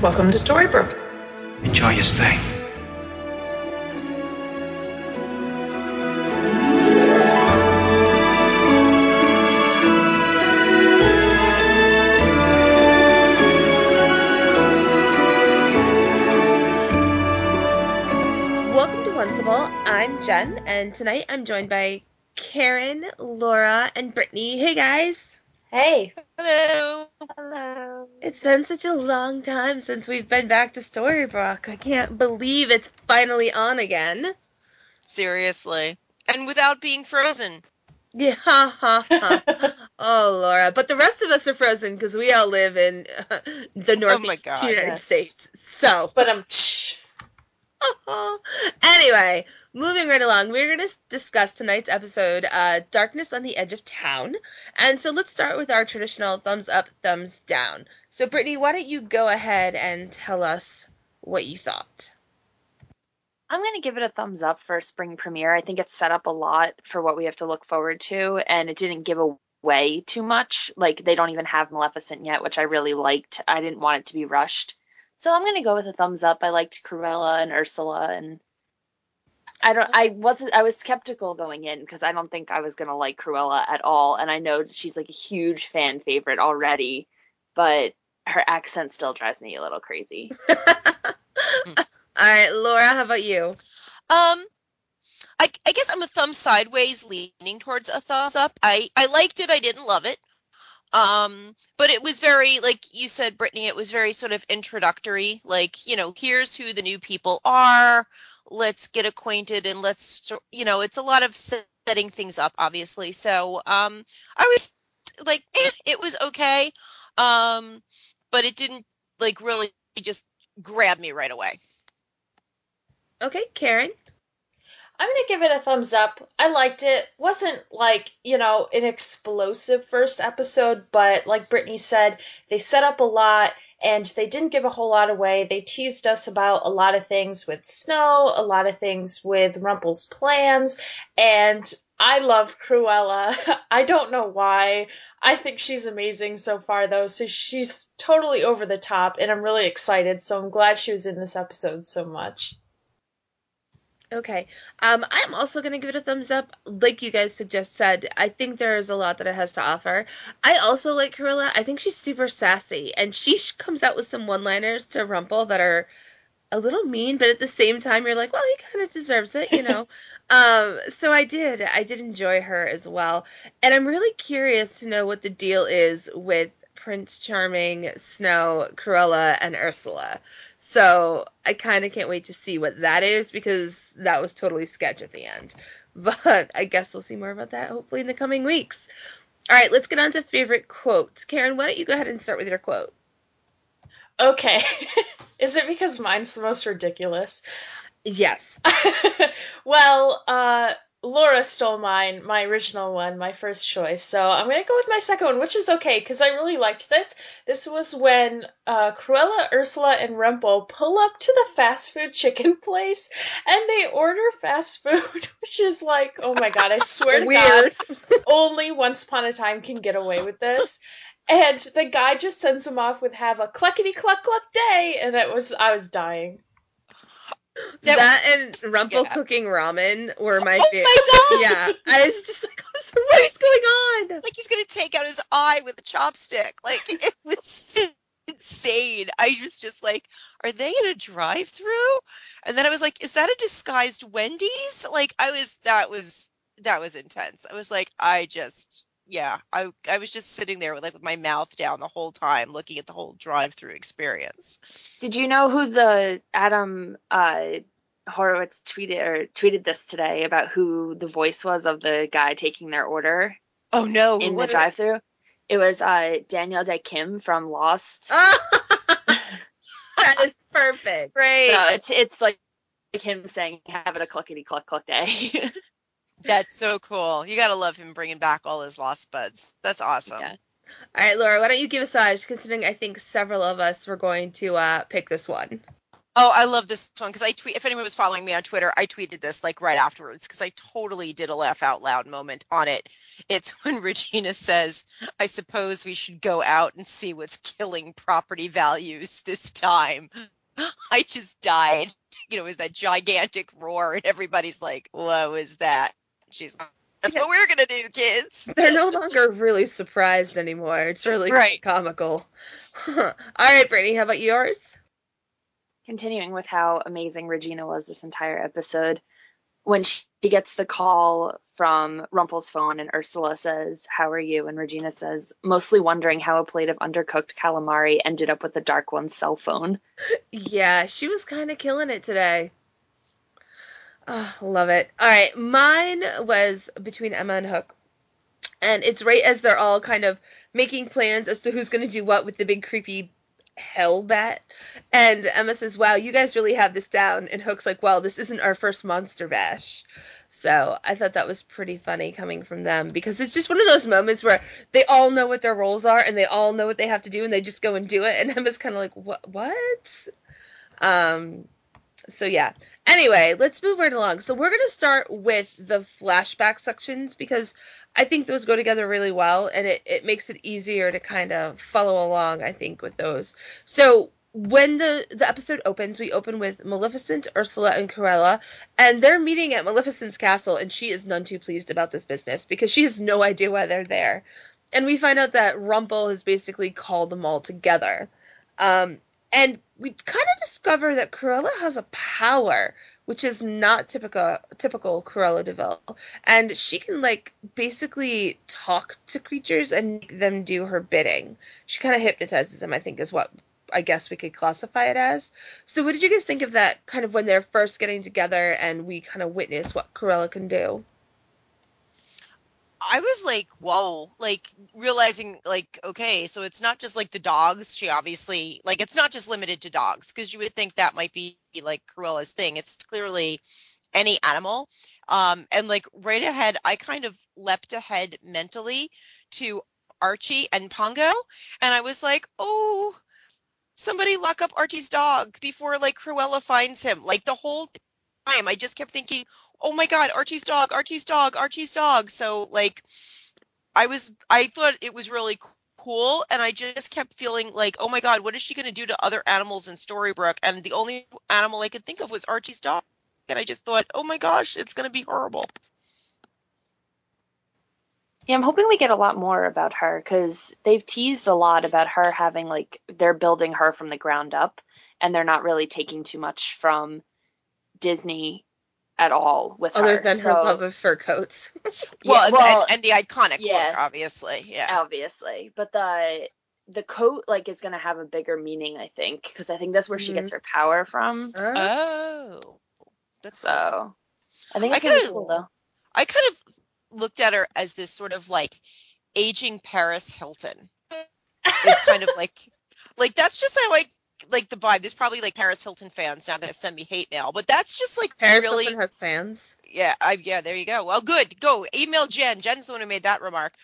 Welcome to Storybrooke. Enjoy your stay. Welcome to Onceable. I'm Jen, and tonight I'm joined by Karen, Laura, and Brittany. Hey, guys. Hey. Hello. Hello. It's been such a long time since we've been back to Storybrooke. I can't believe it's finally on again. Seriously. And without being frozen. Yeah, ha, ha, ha. Oh, Laura. But the rest of us are frozen because we all live in the Northeast United States. So. But Anyway, moving right along, we're going to discuss tonight's episode, Darkness on the Edge of Town. And so let's start with our traditional thumbs up, thumbs down. So, Brittany, why don't you go ahead and tell us what you thought? I'm going to give it a thumbs up for spring premiere. I think it's set up a lot for what we have to look forward to, and it didn't give away too much. Like, they don't even have Maleficent yet, which I really liked. I didn't want it to be rushed. So I'm going to go with a thumbs up. I liked Cruella and Ursula, and I was skeptical going in because I don't think I was going to like Cruella at all. And I know she's like a huge fan favorite already, but her accent still drives me a little crazy. All right, Laura, how about you? I guess I'm a thumb sideways leaning towards a thumbs up. I liked it. I didn't love it. But it was very, like you said, Brittany, it was very sort of introductory, like, you know, here's who the new people are, let's get acquainted, and let's, you know, it's a lot of setting things up, obviously. So, I was like, it was okay. But it didn't, like, really just grab me right away. Okay, Karen? I'm going to give it a thumbs up. I liked it. Wasn't like, you know, an explosive first episode, but like Brittany said, they set up a lot and they didn't give a whole lot away. They teased us about a lot of things with Snow, a lot of things with Rumple's plans, and I love Cruella. I don't know why. I think she's amazing so far, though, so she's totally over the top, and I'm really excited, so I'm glad she was in this episode so much. Okay. I'm also going to give it a thumbs up. Like you guys said, I think there's a lot that it has to offer. I also like Cruella. I think she's super sassy, and she comes out with some one-liners to Rumple that are a little mean, but at the same time, you're like, well, he kind of deserves it, you know? So I did enjoy her as well. And I'm really curious to know what the deal is with Prince Charming, Snow, Cruella, and Ursula. So I kind of can't wait to see what that is, because that was totally sketch at the end. But I guess we'll see more about that hopefully in the coming weeks. All right, let's get on to favorite quotes. Karen, why don't you go ahead and start with your quote? Okay. Is it because mine's the most ridiculous? Yes. Well, Laura stole mine, my original one, my first choice. So I'm going to go with my second one, which is okay, because I really liked this. This was when Cruella, Ursula, and Rumple pull up to the fast food chicken place, and they order fast food, which is like, oh my god, I swear to Weird. God, only Once Upon a Time can get away with this. And the guy just sends them off with "Have a cluckety-cluck-cluck day," and I was dying. That and Rumple cooking ramen were my favorite. Oh my god! Yeah, I was just like, what is going on? It's like he's gonna take out his eye with a chopstick. Like, it was insane. I was just like, are they in a drive-through? And then I was like, is that a disguised Wendy's? Like, that was intense. I was like, I was just sitting there with my mouth down the whole time, looking at the whole drive-through experience. Did you know who the Adam Horowitz tweeted this today about who the voice was of the guy taking their order? Oh no! In the drive-through, it was Daniel Day Kim from Lost. That is perfect. It's great. So it's like him saying, "Have it a cluckety cluck cluck day." That's so cool. You gotta love him bringing back all his lost buds. That's awesome. Yeah. All right, Laura, why don't you give us considering I think several of us were going to pick this one. Oh, I love this one because if anyone was following me on Twitter, I tweeted this like right afterwards because I totally did a laugh out loud moment on it. It's when Regina says, I suppose we should go out and see what's killing property values this time. I just died. It was that gigantic roar and everybody's like, what was that? She's like, that's what we're going to do, kids. They're no longer really surprised anymore. It's really Right. comical. All right, Brittany, how about yours? Continuing with how amazing Regina was this entire episode, when she gets the call from Rumpel's phone and Ursula says, how are you? And Regina says, mostly wondering how a plate of undercooked calamari ended up with the Dark One's cell phone. Yeah, she was kind of killing it today. Oh, love it. All right, mine was between Emma and Hook. And it's right as they're all kind of making plans as to who's going to do what with the big creepy hell bat. And Emma says, wow, you guys really have this down. And Hook's like, well, this isn't our first monster bash. So I thought that was pretty funny coming from them because it's just one of those moments where they all know what their roles are and they all know what they have to do and they just go and do it. And Emma's kind of like, what? So yeah. Anyway, let's move right along. So we're going to start with the flashback sections because I think those go together really well, and it makes it easier to kind of follow along, I think, with those. So when the episode opens, we open with Maleficent, Ursula, and Cruella, and they're meeting at Maleficent's castle, and she is none too pleased about this business because she has no idea why they're there. And we find out that Rumpel has basically called them all together. And we kind of discover that Cruella has a power, which is not typical Cruella de Vil. And she can, like, basically talk to creatures and make them do her bidding. She kind of hypnotizes them, I think, is what I guess we could classify it as. So what did you guys think of that, kind of when they're first getting together and we kind of witness what Cruella can do? I was like, whoa, like realizing like, okay, so it's not just like the dogs. She obviously, like, it's not just limited to dogs because you would think that might be like Cruella's thing. It's clearly any animal. And like right ahead, I kind of leapt ahead mentally to Archie and Pongo. And I was like, oh, somebody lock up Archie's dog before like Cruella finds him. Like the whole time I just kept thinking, oh my God, Archie's dog, Archie's dog, Archie's dog. So like I thought it was really cool, and I just kept feeling like, oh my God, what is she going to do to other animals in Storybrooke? And the only animal I could think of was Archie's dog. And I just thought, oh my gosh, it's going to be horrible. Yeah, I'm hoping we get a lot more about her because they've teased a lot about her having, like, they're building her from the ground up and they're not really taking too much from Disney at all with Other her. than her love of fur coats. And the iconic look, obviously. Yeah. Obviously. But the coat, like, is going to have a bigger meaning, I think, because I think that's where she gets her power from. Oh. So I think it's going to be cool, though. I kind of looked at her as this sort of like aging Paris Hilton. It's kind of like that's just how I like the vibe. There's probably like Paris Hilton fans now going to send me hate mail, but that's just like Paris really Hilton has fans. Yeah, there you go. Well, good. Go email Jen. Jen's the one who made that remark.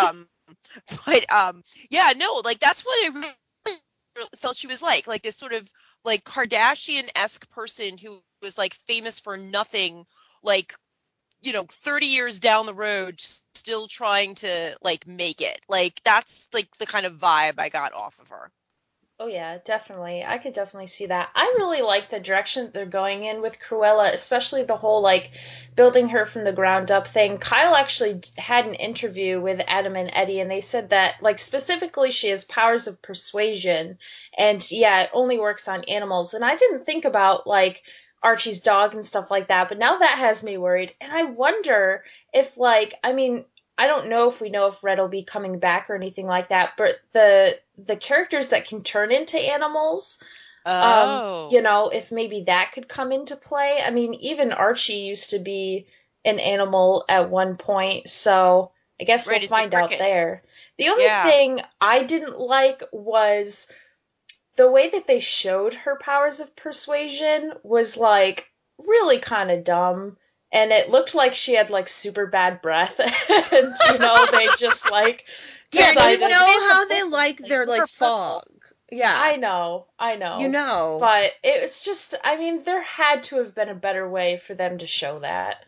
Yeah, no, like that's what I really felt she was like this sort of like Kardashian-esque person who was like famous for nothing, like, 30 years down the road, still trying to like make it. Like that's like the kind of vibe I got off of her. Oh yeah, definitely. I could definitely see that. I really like the direction they're going in with Cruella, especially the whole like building her from the ground up thing. Kyle actually had an interview with Adam and Eddie, and they said that like specifically she has powers of persuasion, and yeah, it only works on animals. And I didn't think about like Archie's dog and stuff like that, but now that has me worried. And I wonder if I don't know if we know if Red will be coming back or anything like that, but the characters that can turn into animals, if maybe that could come into play. I mean, even Archie used to be an animal at one point, so I guess we'll find out there. The only thing I didn't like was the way that they showed her powers of persuasion was like really kind of dumb. And it looked like she had, like, super bad breath. And, they just, like, decided. Yeah, you know how they like their, like, fog. Yeah. I know. You know. But it's just, I mean, there had to have been a better way for them to show that.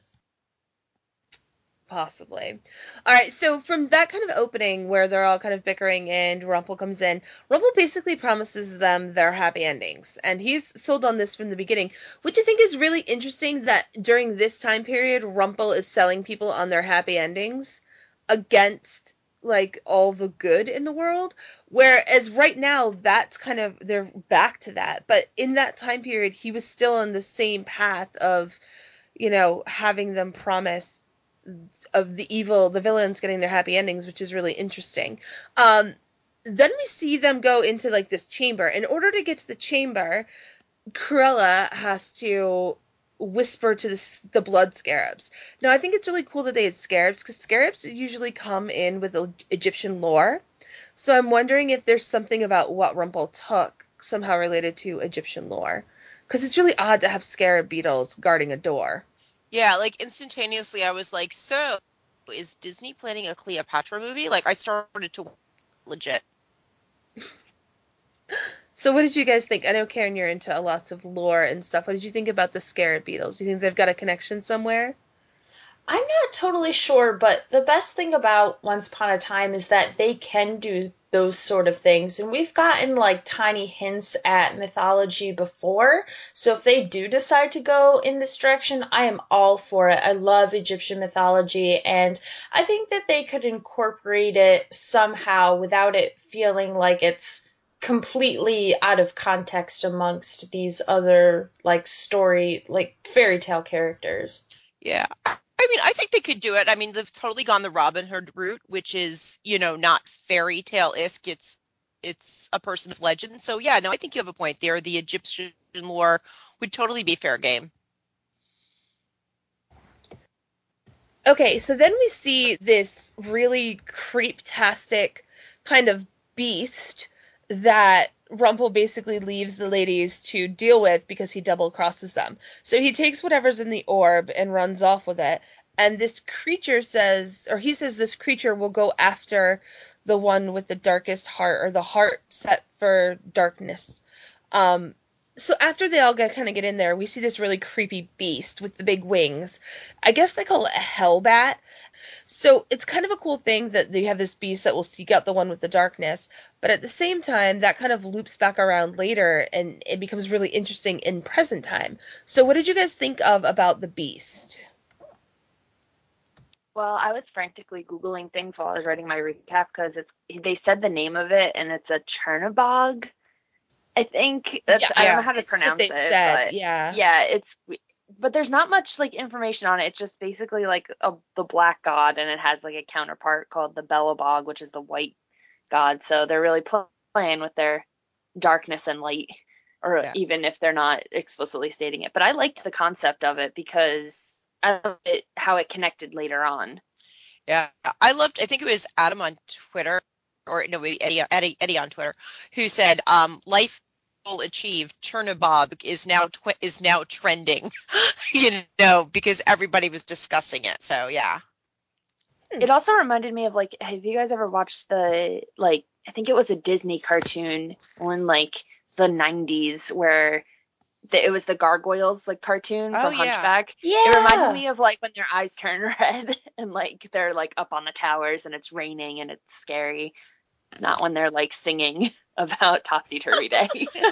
Possibly. All right, so from that kind of opening where they're all kind of bickering and Rumple comes in, Rumple basically promises them their happy endings. And he's sold on this from the beginning, which I think is really interesting that during this time period, Rumple is selling people on their happy endings against like all the good in the world. Whereas right now, that's kind of, they're back to that. But in that time period, he was still on the same path of, having them promise of the villains getting their happy endings, which is really interesting. Then we see them go into like this chamber. In order to get to the chamber, Cruella has to whisper to the blood scarabs. Now, I think it's really cool that they had scarabs, because scarabs usually come in with Egyptian lore. So I'm wondering if there's something about what Rumple took somehow related to Egyptian lore. Because it's really odd to have scarab beetles guarding a door. Yeah, like instantaneously I was like, so is Disney planning a Cleopatra movie? Like I started to legit. So what did you guys think? I know, Karen, you're into lots of lore and stuff. What did you think about the scarab beetles? Do you think they've got a connection somewhere? I'm not totally sure, but the best thing about Once Upon a Time is that they can do those sort of things. And we've gotten like tiny hints at mythology before. So if they do decide to go in this direction, I am all for it. I love Egyptian mythology, and I think that they could incorporate it somehow without it feeling like it's completely out of context amongst these other like fairy tale characters. Yeah. I mean, I think they could do it. I mean, they've totally gone the Robin Hood route, which is, not fairy tale-esque. It's a person of legend. So yeah, no, I think you have a point there. The Egyptian lore would totally be fair game. Okay, so then we see this really creep-tastic kind of beast that Rumple basically leaves the ladies to deal with because he double crosses them. So he takes whatever's in the orb and runs off with it. And this creature says this creature will go after the one with the darkest heart, or the heart set for darkness. So after they all get in there, we see this really creepy beast with the big wings. I guess they call it a hellbat. So it's kind of a cool thing that they have this beast that will seek out the one with the darkness, but at the same time, that kind of loops back around later, and it becomes really interesting in present time. So what did you guys think about the beast? Well, I was frantically Googling things while I was writing my recap because they said the name of it, and it's a Chernabog. I think I don't know how to pronounce it. Said, but yeah, but there's not much like information on it. It's just basically like the black god, and it has like a counterpart called the Belobog, which is the white god. So they're really playing with their darkness and light, or even if they're not explicitly stating it. But I liked the concept of it because I loved how it connected later on. Yeah, I think it was Adam on Twitter, or no, Eddie on Twitter, who said, life goal achieved, Chernabog is now trending, because everybody was discussing it. So yeah. It also reminded me of like, have you guys ever watched I think it was a Disney cartoon in like the 90s where it was the Gargoyles cartoon from Hunchback. Yeah. It reminded me of like when their eyes turn red and like they're like up on the towers and it's raining and it's scary. Not when they're like singing about Topsy Turvy Day.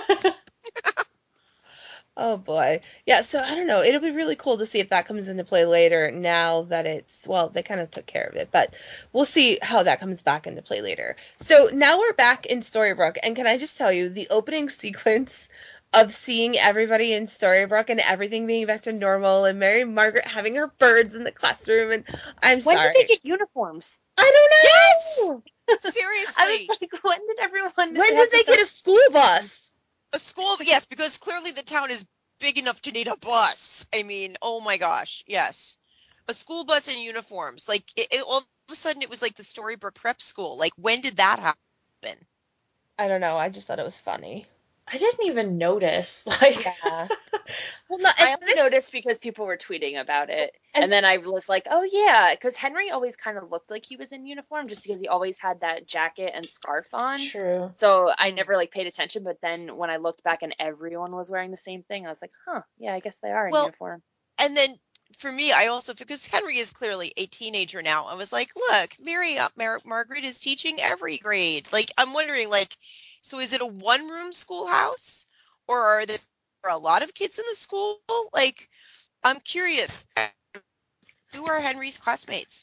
Oh boy. Yeah, so I don't know. It'll be really cool to see if that comes into play later, now that they kind of took care of it, but we'll see how that comes back into play later. So now we're back in Storybrooke, and can I just tell you, the opening sequence of seeing everybody in Storybrooke and everything being back to normal, and Mary Margaret having her birds in the classroom, and I'm sorry. When did they get uniforms? I don't know! Yes! Seriously. I was like, when did they get a school bus? A school, yes, because clearly the town is big enough to need a bus. I mean, oh my gosh, yes. A school bus and uniforms. Like, all of a sudden it was like the Storybrooke Prep School. Like, when did that happen? I don't know. I just thought it was funny. I didn't even notice. Like, Yeah. Well, no, I only noticed because people were tweeting about it. And then I was like, oh, yeah, because Henry always kind of looked like he was in uniform just because he always had that jacket and scarf on. true. So I never, like, paid attention. But then when I looked back and everyone was wearing the same thing, I was like, huh, yeah, I guess they are in Well, uniform. and then for me, I also, because Henry is clearly a teenager now, I was like, look, Margaret is teaching every grade. Like, I'm wondering, like, so is it a one-room schoolhouse? Or are there a lot of kids in the school? Like, I'm curious. Who are Henry's classmates?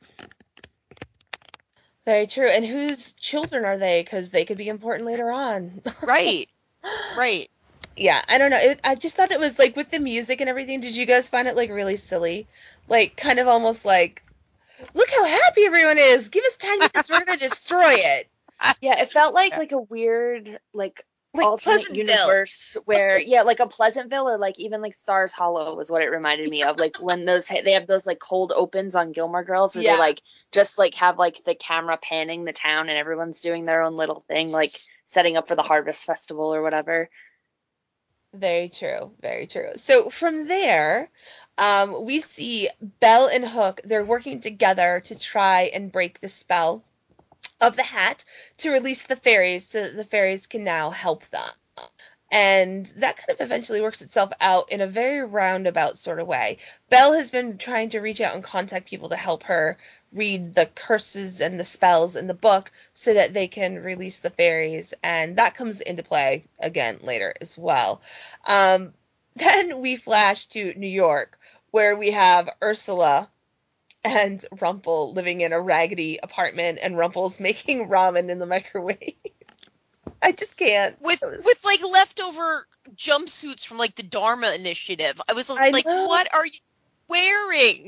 Very true. And whose children are they? Because they could be important later on. Right. Right. Yeah, I don't know. I just thought it was like with the music and everything. Did you guys find it like really silly? Like kind of almost like, look how happy everyone is. Give us 10 minutes. We're gonna destroy it. Yeah, it felt like a weird, like alternate Pleasantville. universe where, yeah, like a Pleasantville or like even like Stars Hollow was what it reminded me of. Like when they have those like cold opens on Gilmore Girls where Yeah. they like just like have like the camera panning the town and everyone's doing their own little thing, like setting up for the Harvest Festival or whatever. Very true. Very true. So from there, we see Belle and Hook. They're working together to try and break the spell of the hat to release the fairies so that the fairies can now help them. And that kind of eventually works itself out in a very roundabout sort of way. Belle has been trying to reach out and contact people to help her read the curses and the spells in the book so that they can release the fairies, and that comes into play again later as well. Then we flash to New York, where we have Ursula and Rumple living in a raggedy apartment, and Rumple's making ramen in the microwave. I just can't. With like leftover jumpsuits from like the Dharma Initiative. I was I like, know. what are you wearing?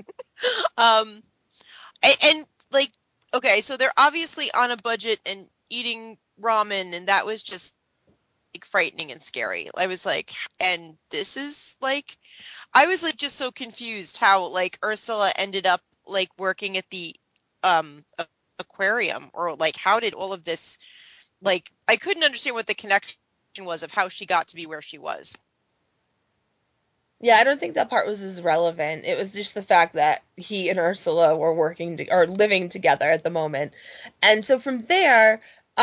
And like, okay, so they're obviously on a budget and eating ramen, and that was just like frightening and scary. I was like, and this is like, I was like just so confused how like Ursula ended up like working at the aquarium, or like how did all of this, like I couldn't understand what the connection was of how she got to be where she was. Yeah, I don't think that part was as relevant. It was just the fact that he and Ursula were working or living together at the moment. And so from there,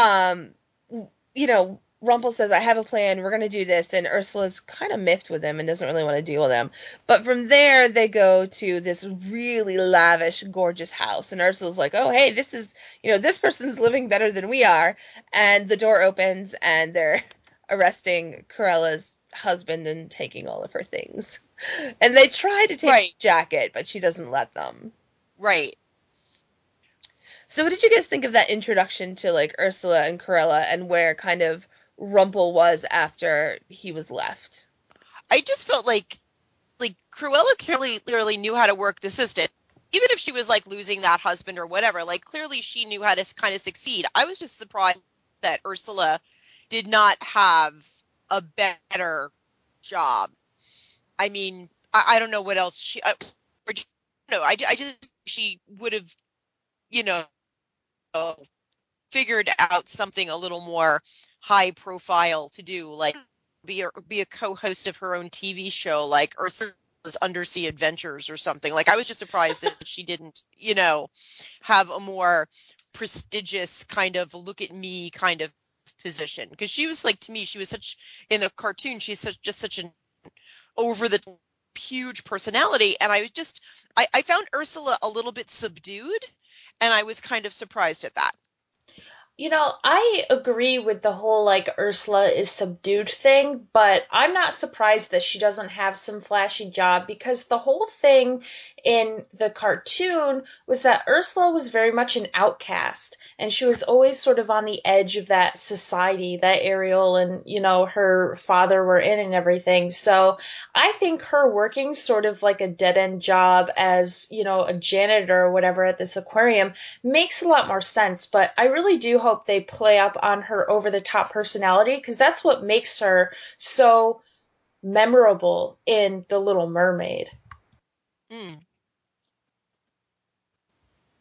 Rumple says, I have a plan, we're going to do this, and Ursula's kind of miffed with him and doesn't really want to deal with him. But from there, they go to this really lavish, gorgeous house, and Ursula's like, oh, hey, this is, this person's living better than we are, and the door opens, and they're arresting Corella's husband and taking all of her things. And they try to take Right. the jacket, but she doesn't let them. Right. So what did you guys think of that introduction to, like, Ursula and Corella and where kind of Rumple was after he was left? I just felt like Cruella clearly knew how to work the system. Even if she was like losing that husband or whatever, like clearly she knew how to kind of succeed. I was just surprised that Ursula did not have a better job. I mean, I don't know what else I just she would have, figured out something a little more high profile to do, like be a co-host of her own TV show, like Ursula's Undersea Adventures or something. Like I was just surprised that she didn't, have a more prestigious kind of look at me kind of position, because she was like, to me, she was such, in the cartoon, she's such an over the huge personality, and I found Ursula a little bit subdued, and I was kind of surprised at that. I agree with the whole like Ursula is subdued thing, but I'm not surprised that she doesn't have some flashy job, because the whole thing in the cartoon was that Ursula was very much an outcast, and she was always sort of on the edge of that society that Ariel and, her father were in and everything. So I think her working sort of like a dead-end job as, a janitor or whatever at this aquarium makes a lot more sense, but I really do hope they play up on her over-the-top personality, because that's what makes her so memorable in The Little Mermaid.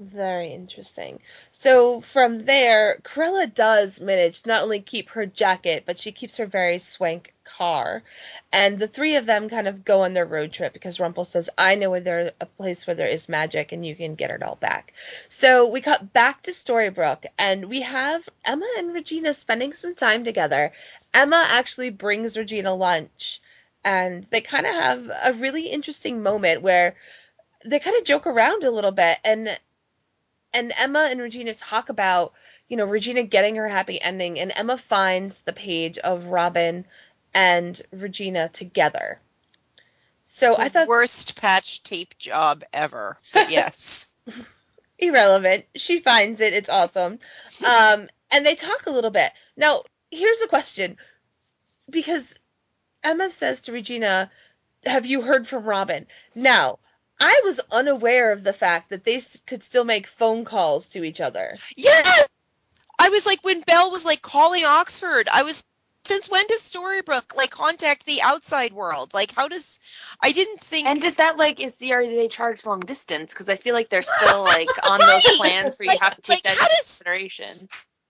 Very interesting. So from there, Cruella does manage to not only keep her jacket, but she keeps her very swank car. And the three of them kind of go on their road trip because Rumpel says, I know where there's a place where there is magic and you can get it all back. So we cut back to Storybrooke and we have Emma and Regina spending some time together. Emma actually brings Regina lunch and they kind of have a really interesting moment where they kind of joke around a little bit and Emma and Regina talk about, Regina getting her happy ending, and Emma finds the page of Robin and Regina together. So I thought, worst patch tape job ever. But yes. irrelevant. She finds it. It's awesome. And they talk a little bit. Now, here's a question. Because Emma says to Regina, have you heard from Robin? Now, I was unaware of the fact that they could still make phone calls to each other. Yeah! I was like, when Belle was like calling Oxford, I was, since when does Storybrooke like contact the outside world? Like, I didn't think. And is that like, are they charged long distance? Because I feel like they're still like on those plans where you have to take that into consideration.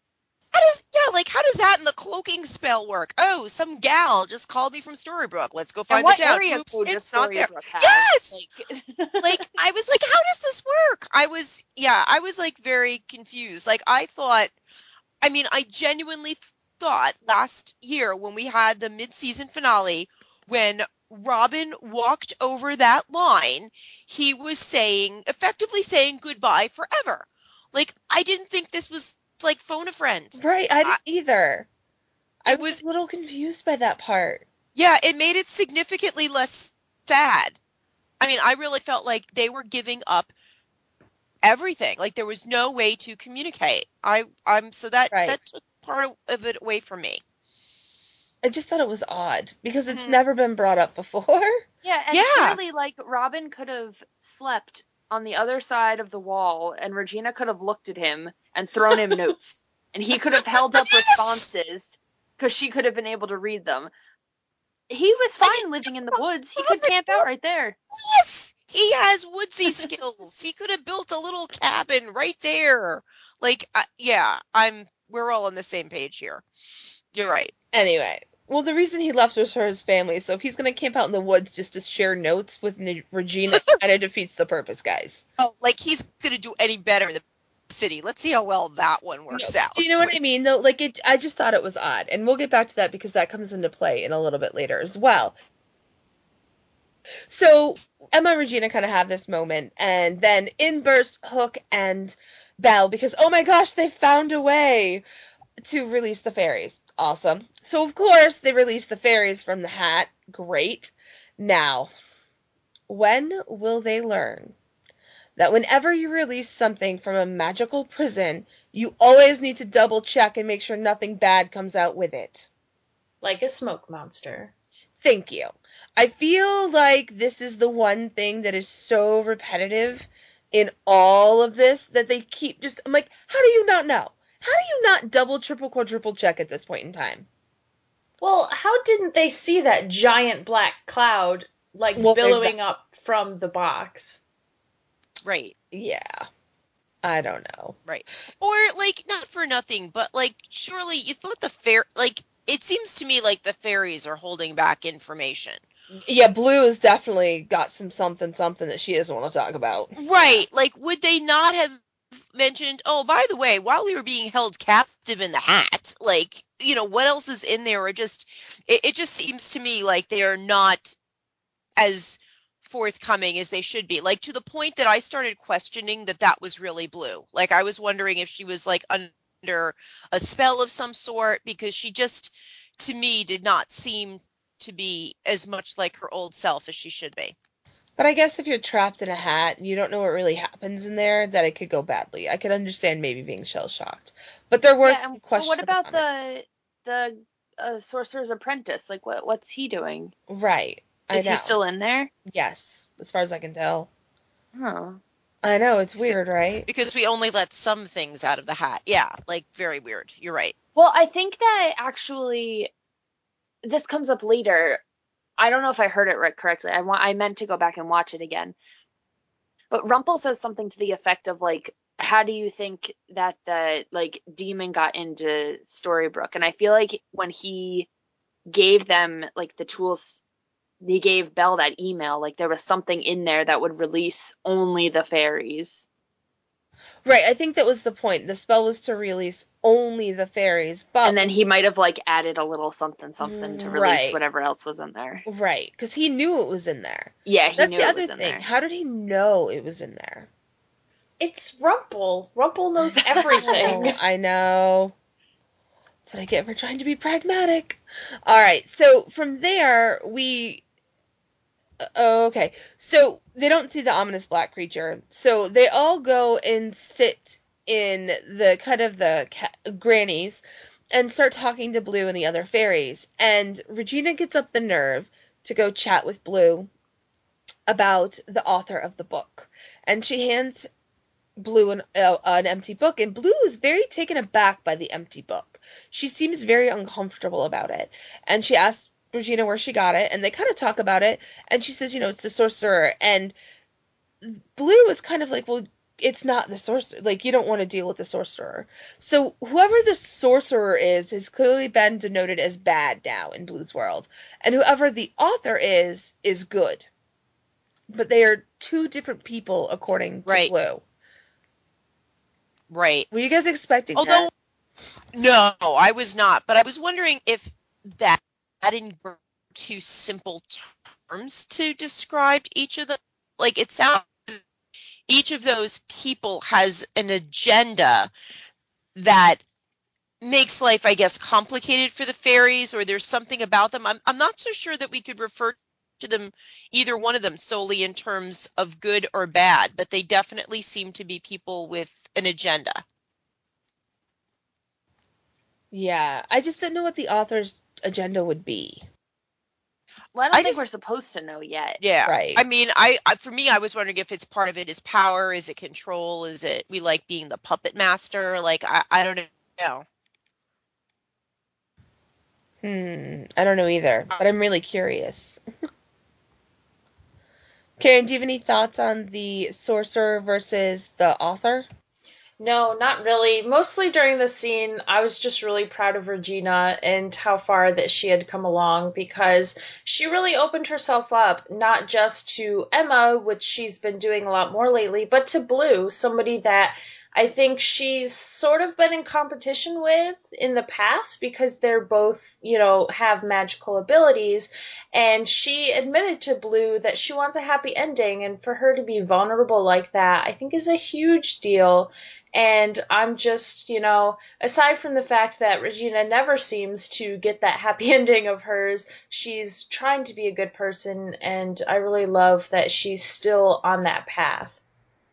How does that and the cloaking spell work? Oh, some gal just called me from Storybrooke. Let's go find the town. Area Oops, code it's does not there. Storybrooke have? Yes! I was like, how does this work? I was like very confused. Like, I genuinely thought last year when we had the mid-season finale, when Robin walked over that line, he was effectively saying goodbye forever. Like, I didn't think this was like phone a friend. Right, I didn't either. I was a little confused by that part. Yeah, it made it significantly less sad. I mean, I really felt like they were giving up everything. Like, there was no way to communicate. That took part of it away from me. I just thought it was odd because it's never been brought up before. Yeah, and clearly, like, Robin could have slept on the other side of the wall, and Regina could have looked at him and thrown him notes, and he could have held up responses because she could have been able to read them. He was fine living in the woods. He could camp out right there. Yes, he has woodsy skills. He could have built a little cabin right there. Like, we're all on the same page here. You're right. Anyway, well, the reason he left was for his family, so if he's going to camp out in the woods just to share notes with Regina, it kind of defeats the purpose, guys. Oh, like he's going to do any better in the city. Let's see how well that one works out. Do you know what I mean, though? Like, I just thought it was odd, and we'll get back to that because that comes into play in a little bit later as well. So Emma and Regina kind of have this moment, and then in burst Hook and Belle because, oh my gosh, they found a way to release the fairies. Awesome. So, of course, they release the fairies from the hat. Great. Now, when will they learn that whenever you release something from a magical prison, you always need to double check and make sure nothing bad comes out with it? Like a smoke monster. Thank you. I feel like this is the one thing that is so repetitive in all of this that they keep I'm like, how do you not know? How do you not double, triple, quadruple check at this point in time? Well, how didn't they see that giant black cloud, billowing up from the box? Right. Yeah. I don't know. Right. Or, like, not for nothing, but, like, surely you thought it seems to me like the fairies are holding back information. Yeah, Blue has definitely got something that she doesn't want to talk about. Right. Like, would they not have mentioned, oh, by the way, while we were being held captive in the hat, like, what else is in there? Or it just seems to me like they are not as forthcoming as they should be, like, to the point that I started questioning that was really Blue. Like, I was wondering if she was like under a spell of some sort, because she just, to me, did not seem to be as much like her old self as she should be. But I guess if you're trapped in a hat and you don't know what really happens in there, that it could go badly. I could understand maybe being shell-shocked. But there were some questions. What about the Sorcerer's Apprentice? Like, what's he doing? Right. Is he still in there? Yes, as far as I can tell. Oh. I know, it's weird, right? Because we only let some things out of the hat. Yeah, like, very weird. You're right. Well, I think that actually this comes up later. I don't know if I heard it right correctly. I meant to go back and watch it again. But Rumpel says something to the effect of, like, how do you think that the like demon got into Storybrooke? And I feel like when he gave them like the tools, he gave Belle that email, like there was something in there that would release only the fairies. Right, I think that was the point. The spell was to release only the fairies, but And then he might have like added a little something to release whatever else was in there. Right, because he knew it was in there. Yeah, he That's knew the it other was in thing. there. How did he know it was in there? It's Rumple. Rumple knows everything. Oh, I know. That's what I get for trying to be pragmatic. All right, so from there, okay, so they don't see the ominous black creature. So they all go and sit in the kind of the grannies and start talking to Blue and the other fairies. And Regina gets up the nerve to go chat with Blue about the author of the book. And she hands Blue an empty book, and Blue is very taken aback by the empty book. She seems very uncomfortable about it, and she asks Regina where she got it, and they kind of talk about it, and she says, it's the sorcerer, and Blue is kind of like, well, it's not the sorcerer, like, you don't want to deal with the sorcerer. So whoever the sorcerer is has clearly been denoted as bad now in Blue's world, and whoever the author is good. But they are two different people according to Blue. Right. Were you guys expecting that? No, I was not. But I was wondering if that in too simple terms to describe each of them. Like, it sounds each of those people has an agenda that makes life, I guess, complicated for the fairies, or there's something about them. I'm not so sure that we could refer to them, either one of them, solely in terms of good or bad, but they definitely seem to be people with an agenda. Yeah, I just don't know what the author's agenda would be. Well, I don't think we're supposed to know yet. Yeah, right. I mean, for me, I was wondering if it's part of it is power, is it control, is it we like being the puppet master? Like, I don't know. I don't know either, but I'm really curious. Karen, do you have any thoughts on the sorcerer versus the author? No, not really. Mostly during the scene, I was just really proud of Regina and how far that she had come along, because she really opened herself up, not just to Emma, which she's been doing a lot more lately, but to Blue, somebody that I think she's sort of been in competition with in the past, because they're both, have magical abilities. And she admitted to Blue that she wants a happy ending, and for her to be vulnerable like that, I think is a huge deal. And I'm just, aside from the fact that Regina never seems to get that happy ending of hers, she's trying to be a good person, and I really love that she's still on that path.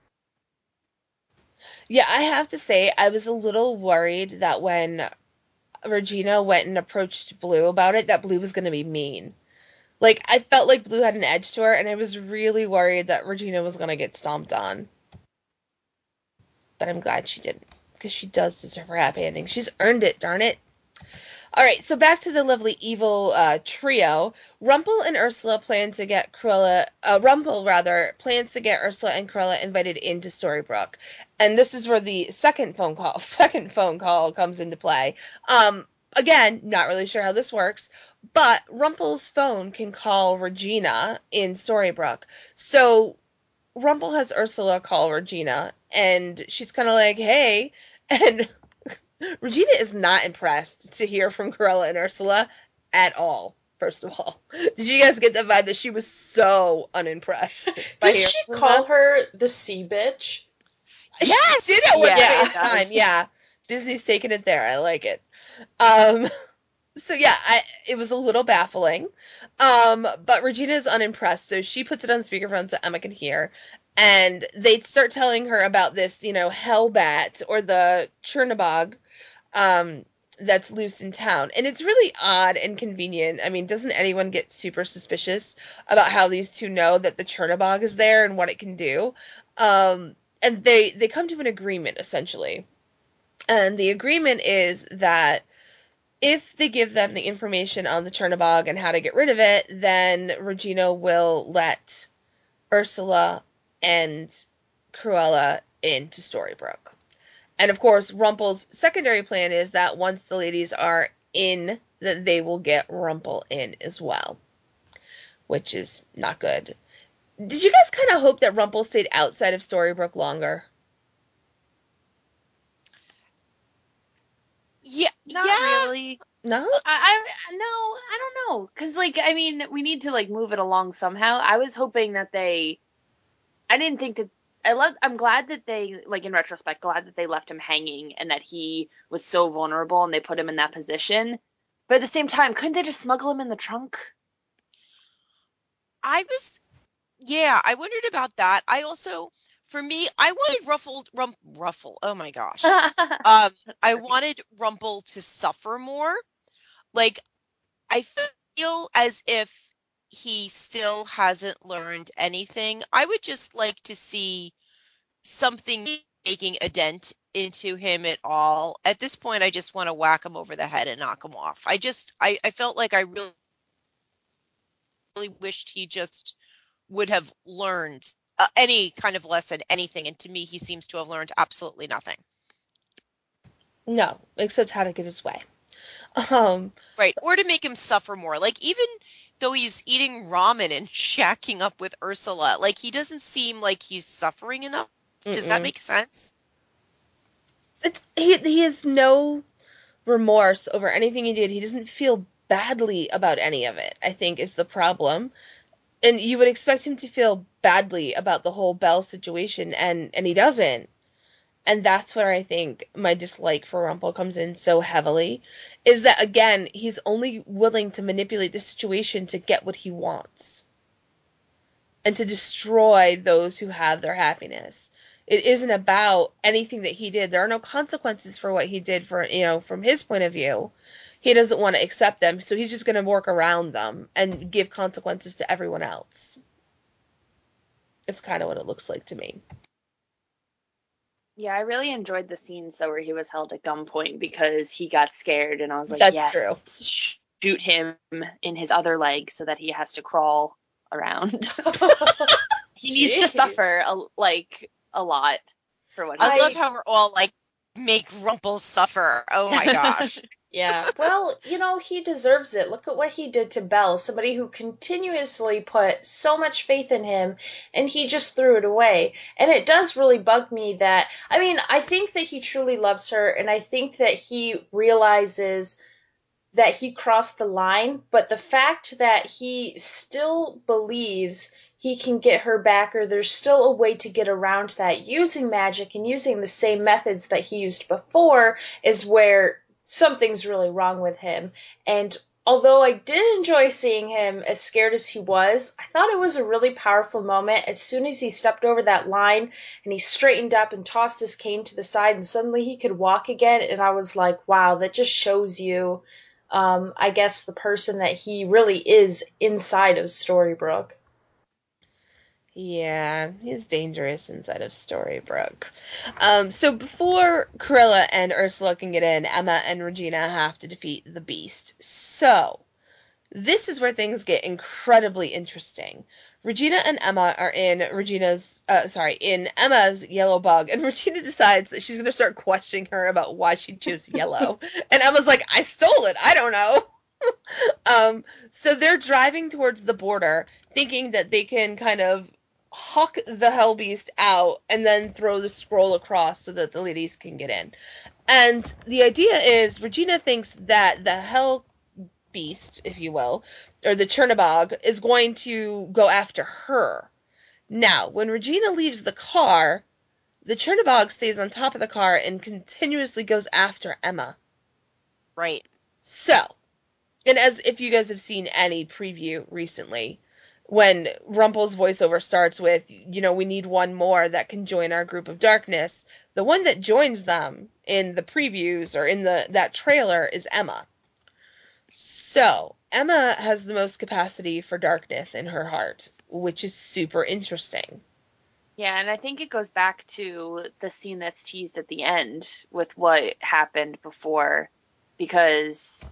Yeah, I have to say, I was a little worried that when Regina went and approached Blue about it, that Blue was going to be mean. Like, I felt like Blue had an edge to her, and I was really worried that Regina was going to get stomped on. But I'm glad she didn't, because she does deserve her happy ending. She's earned it, darn it. All right, so back to the lovely evil trio. Rumple and Ursula plans to get Rumple plans to get Ursula and Cruella invited into Storybrooke. And this is where the second phone call comes into play. Again, not really sure how this works, but Rumple's phone can call Regina in Storybrooke. So Rumple has Ursula call Regina, and she's kind of like, hey, and Regina is not impressed to hear from Cruella and Ursula at all, first of all. Did you guys get the vibe that she was so unimpressed? Did she call her the sea bitch? Yes! She did at one point in time, yeah. Disney's taking it there. I like it. So yeah, it was a little baffling. But Regina is unimpressed, so she puts it on speakerphone so Emma can hear. And they start telling her about this, Hellbat, or the Chernabog, that's loose in town. And it's really odd and convenient. I mean, doesn't anyone get super suspicious about how these two know that the Chernabog is there and what it can do? And they come to an agreement, essentially. And the agreement is that if they give them the information on the Chernabog and how to get rid of it, then Regina will let Ursula and Cruella into Storybrooke. And of course, Rumple's secondary plan is that once the ladies are in, that they will get Rumple in as well, which is not good. Did you guys kind of hope that Rumple stayed outside of Storybrooke longer? Yeah, Not really. No? No, I don't know. Because, like, I mean, we need to, like, move it along somehow. I was hoping that I didn't think that, I'm glad that they, like, in retrospect, glad that they left him hanging and that he was so vulnerable and they put him in that position. But at the same time, couldn't they just smuggle him in the trunk? I wondered about that. I also, for me, I wanted Ruffle. Oh my gosh. I wanted Rumple to suffer more. Like, I feel as if he still hasn't learned anything. I would just like to see something making a dent into him at all. At this point, I just want to whack him over the head and knock him off. I felt like I really wished he just would have learned any kind of lesson, anything. And to me, he seems to have learned absolutely nothing. No, except how to get his way. Right. Or to make him suffer more. Like, even though he's eating ramen and shacking up with Ursula, like, he doesn't seem like he's suffering enough. Does that make sense? He has no remorse over anything he did. He doesn't feel badly about any of it, I think, is the problem. And you would expect him to feel badly about the whole Belle situation, and he doesn't. And that's where I think my dislike for Rumple comes in so heavily, is that, again, he's only willing to manipulate the situation to get what he wants. And to destroy those who have their happiness. It isn't about anything that he did. There are no consequences for what he did from his point of view. He doesn't want to accept them, so he's just going to work around them and give consequences to everyone else. It's kind of what it looks like to me. Yeah, I really enjoyed the scenes, though, where he was held at gunpoint because he got scared, and I was like, That's yes, true. Shoot him in his other leg so that he has to crawl around. He needs to suffer, a lot for what I love how we're all like, make Rumple suffer. Oh my gosh. Yeah. Well, he deserves it. Look at what he did to Belle, somebody who continuously put so much faith in him, and he just threw it away. And it does really bug me that, I think that he truly loves her, and I think that he realizes that he crossed the line, but the fact that he still believes he can get her back, or there's still a way to get around that using magic and using the same methods that he used before, is where something's really wrong with him. And although I did enjoy seeing him as scared as he was, I thought it was a really powerful moment as soon as he stepped over that line and he straightened up and tossed his cane to the side and suddenly he could walk again. And I was like, wow, that just shows you, I guess, the person that he really is inside of Storybrooke. Yeah, he's dangerous inside of Storybrooke. So before Cruella and Ursula can get in, Emma and Regina have to defeat the Beast. So, this is where things get incredibly interesting. Regina and Emma are in Emma's yellow bug, and Regina decides that she's going to start questioning her about why she chose yellow. And Emma's like, I stole it, I don't know. So they're driving towards the border, thinking that they can kind of huck the Hell Beast out and then throw the scroll across so that the ladies can get in. And the idea is, Regina thinks that the Hell Beast, if you will, or the Chernabog, is going to go after her. Now, when Regina leaves the car, the Chernabog stays on top of the car and continuously goes after Emma. Right. So, and as if you guys have seen any preview recently, when Rumple's voiceover starts with, we need one more that can join our group of darkness, the one that joins them in the previews or in that trailer is Emma. So, Emma has the most capacity for darkness in her heart, which is super interesting. Yeah, and I think it goes back to the scene that's teased at the end with what happened before, because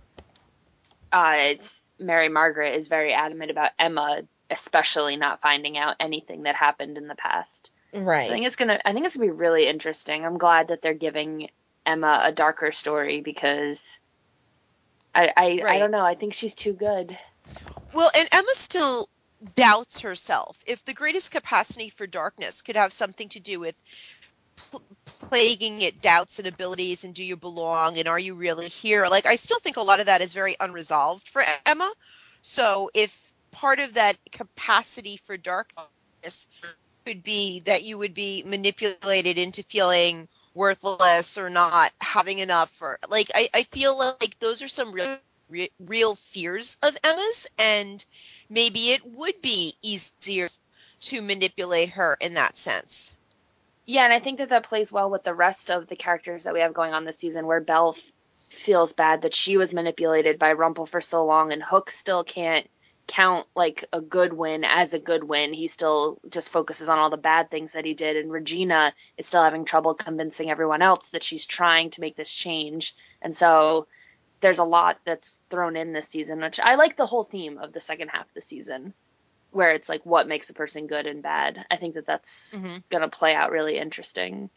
Mary Margaret is very adamant about Emma especially not finding out anything that happened in the past. Right. I think it's gonna be really interesting. I'm glad that they're giving Emma a darker story because I Right. don't know. I think she's too good. Well, and Emma still doubts herself. If the greatest capacity for darkness could have something to do with plaguing it doubts and abilities and do you belong and are you really here, like I still think a lot of that is very unresolved for Emma. So if part of that capacity for darkness could be that you would be manipulated into feeling worthless or not having enough, or like I feel like those are some real fears of Emma's, and maybe it would be easier to manipulate her in that sense. Yeah, and I think that plays well with the rest of the characters that we have going on this season, where Belle feels bad that she was manipulated by Rumple for so long, and Hook still can't count like a good win as a good win. He still just focuses on all the bad things that he did, and Regina is still having trouble convincing everyone else that she's trying to make this change. And so there's a lot that's thrown in this season, which I like the whole theme of the second half of the season, where it's like what makes a person good and bad. I think that that's going to play out really interesting.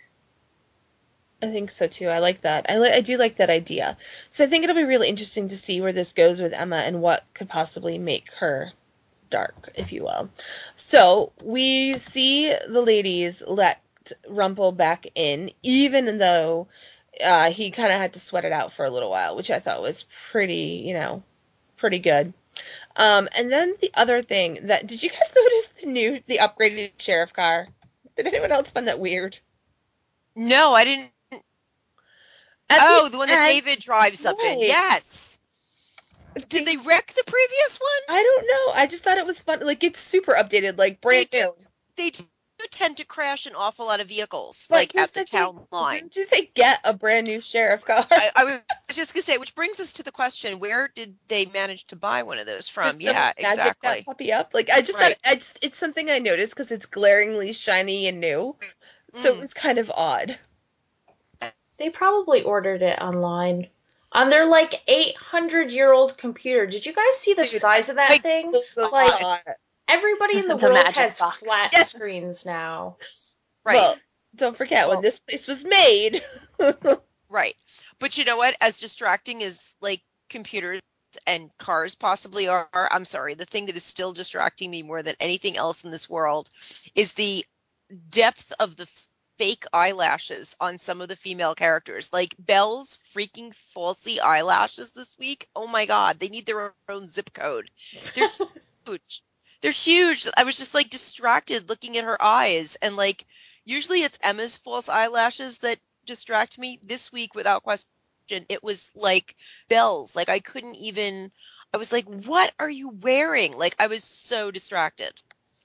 I think so too. I like that. I do like that idea. So I think it'll be really interesting to see where this goes with Emma and what could possibly make her dark, if you will. So we see the ladies let Rumple back in, even though he kind of had to sweat it out for a little while, which I thought was pretty good. And then the other thing did you guys notice the upgraded sheriff car? Did anyone else find that weird? No, I didn't. The one that David drives up in. Yes. Did they wreck the previous one? I don't know. I just thought it was fun. Like, it's super updated, like brand new. They do tend to crash an awful lot of vehicles, like at the town line. Did they get a brand new sheriff car? I was just gonna say, which brings us to the question: where did they manage to buy one of those from? Yeah, exactly. That puppy up. Like, I just thought it's something I noticed because it's glaringly shiny and new, so it was kind of odd. They probably ordered it online on their like 800-year-old computer. Did you guys see the size of that thing? Like, everybody in the world has flat screens now. Right. Well, don't forget when this place was made. Right. But you know what? As distracting as like computers and cars possibly are, I'm sorry, the thing that is still distracting me more than anything else in this world is the depth of the fake eyelashes on some of the female characters. Like Belle's freaking falsy eyelashes this week. Oh my God, they need their own zip code. They're huge. They're huge. I was just like distracted looking at her eyes, and like usually it's Emma's false eyelashes that distract me. This week, without question, it was like Belle's. Like I was like, what are you wearing? Like I was so distracted.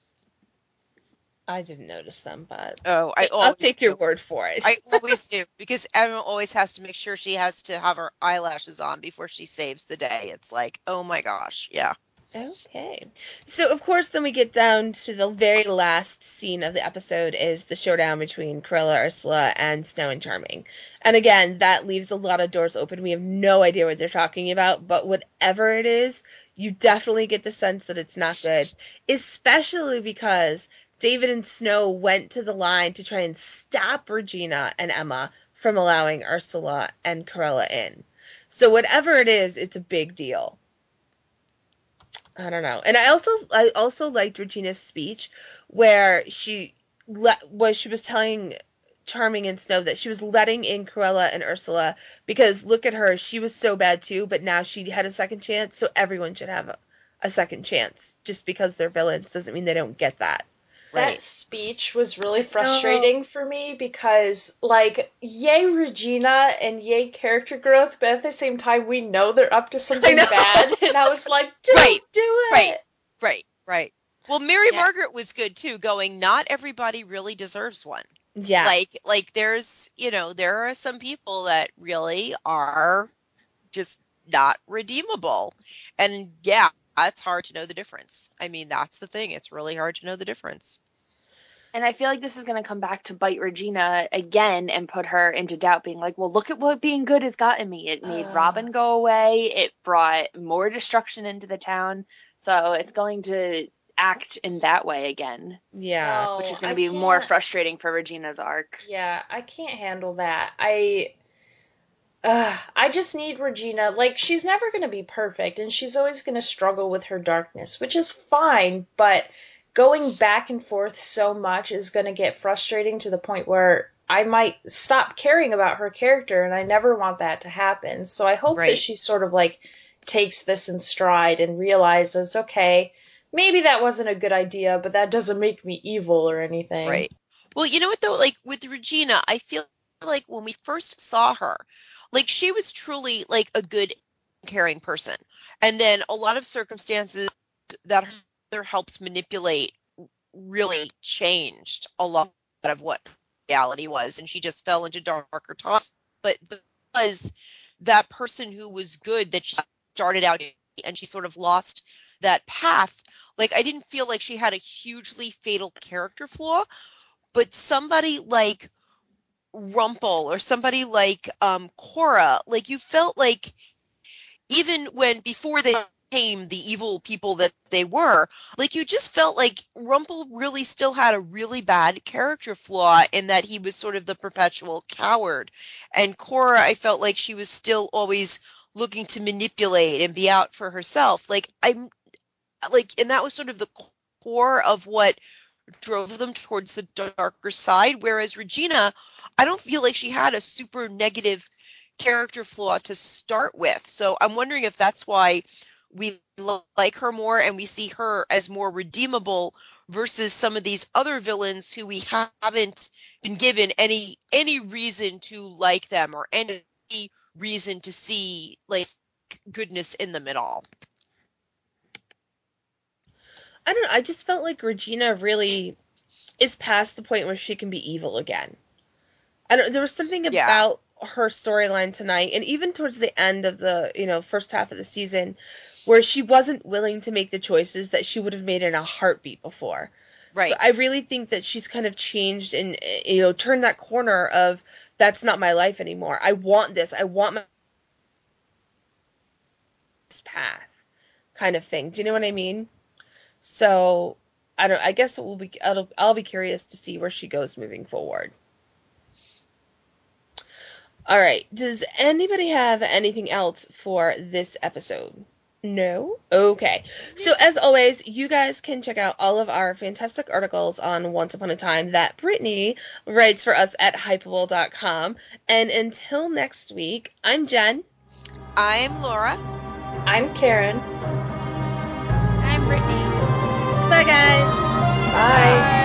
I didn't notice them, but I'll take your word for it. I always do, because Emma always has to make sure she has to have her eyelashes on before she saves the day. It's like, oh my gosh, yeah. Okay. So, of course, then we get down to the very last scene of the episode is the showdown between Cruella, Ursula, and Snow and Charming. And again, that leaves a lot of doors open. We have no idea what they're talking about, but whatever it is, you definitely get the sense that it's not good, especially because David and Snow went to the line to try and stop Regina and Emma from allowing Ursula and Cruella in. So whatever it is, it's a big deal. I don't know. And I also liked Regina's speech where she was telling Charming and Snow that she was letting in Cruella and Ursula because look at her, she was so bad too, but now she had a second chance, so everyone should have a second chance. Just because they're villains doesn't mean they don't get that. That speech was really frustrating for me because, like, yay Regina and yay character growth, but at the same time, we know they're up to something bad, and I was like, don't do it. Right. Well, Mary Margaret was good, too, going, not everybody really deserves one. Yeah. Like there's, there are some people that really are just not redeemable. And, yeah. It's hard to know the difference. I mean, that's the thing. It's really hard to know the difference. And I feel like this is going to come back to bite Regina again and put her into doubt, being like, well, look at what being good has gotten me. It made Robin go away. It brought more destruction into the town. So it's going to act in that way again. Yeah. No, Which is going I to be more can't- frustrating for Regina's arc. Yeah, I can't handle that. I just need Regina. Like, she's never going to be perfect, and she's always going to struggle with her darkness, which is fine, but going back and forth so much is going to get frustrating to the point where I might stop caring about her character, and I never want that to happen. So I hope Right. that she sort of, like, takes this in stride and realizes, okay, maybe that wasn't a good idea, but that doesn't make me evil or anything. Right. Well, you know what though? Like with Regina, I feel like when we first saw her, like she was truly like a good, caring person, and then a lot of circumstances that her mother helped manipulate really changed a lot of what reality was, and she just fell into darker times. But because that person who was good that she started out and she sort of lost that path, like I didn't feel like she had a hugely fatal character flaw, but somebody like Rumpel or somebody like Cora, like you felt like even when before they became the evil people that they were, like you just felt like Rumpel really still had a really bad character flaw in that he was sort of the perpetual coward, and Cora, I felt like she was still always looking to manipulate and be out for herself. Like I'm like, and that was sort of the core of what drove them towards the darker side, whereas Regina, I don't feel like she had a super negative character flaw to start with. So I'm wondering if that's why we like her more and we see her as more redeemable versus some of these other villains who we haven't been given any reason to like them or any reason to see like goodness in them at all. I don't know. I just felt like Regina really is past the point where she can be evil again. There was something about her storyline tonight, and even towards the end of the first half of the season, where she wasn't willing to make the choices that she would have made in a heartbeat before. Right. So I really think that she's kind of changed and turned that corner of that's not my life anymore. I want this. I want my path, kind of thing. Do you know what I mean? So I guess I'll be curious to see where she goes moving forward. All right. Does anybody have anything else for this episode? No? Okay. So as always, you guys can check out all of our fantastic articles on Once Upon a Time that Brittany writes for us at Hypable.com. And until next week, I'm Jen. I'm Laura. I'm Karen. I'm Brittany. Bye, guys. Bye.